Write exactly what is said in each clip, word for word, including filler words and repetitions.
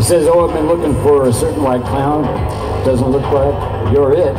says, oh, I've been looking for a certain white clown. Doesn't look like you're it.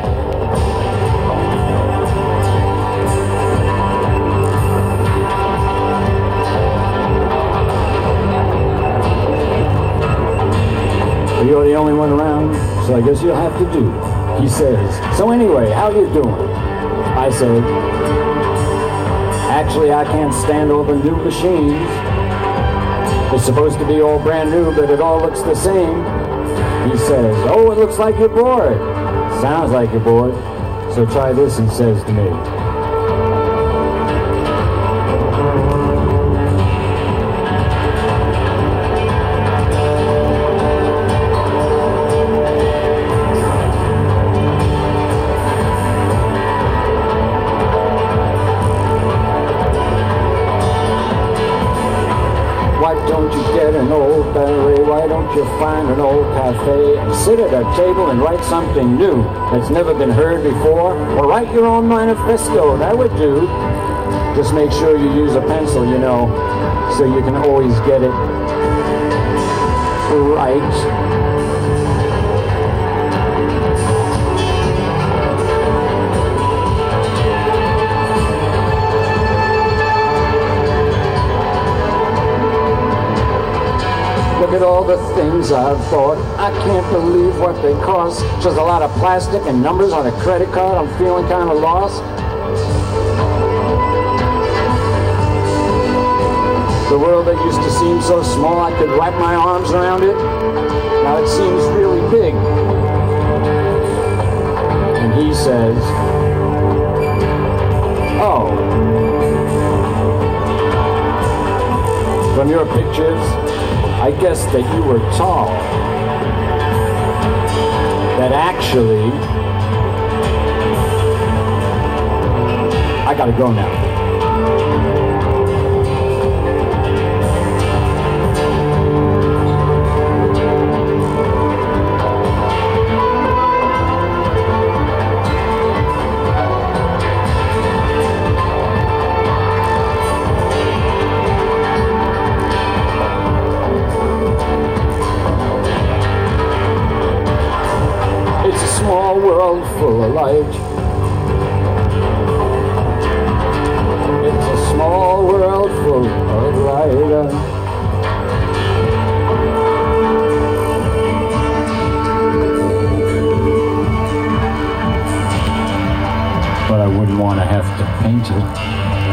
But you're the only one around, so I guess you'll have to do. He says, so anyway, how you doing? I said, actually, I can't stand all the new machines. It's supposed to be all brand new, but it all looks the same. He says, oh, it looks like you're bored. Sounds like you're bored. So try this, he says to me. Why don't you get an old battery? Why don't you find an old cafe and sit at a table and write something new that's never been heard before? Or write your own manifesto, that would do. Just make sure you use a pencil, you know, so you can always get it right. Look at all the things I've bought. I can't believe what they cost. Just a lot of plastic and numbers on a credit card. I'm feeling kind of lost. The world that used to seem so small I could wrap my arms around it, now it seems really big. And he says, oh, from your pictures, I guess that you were tall. That actually, I gotta go now. It's a small world full of light. It's a small world full of light. But I wouldn't want to have to paint it.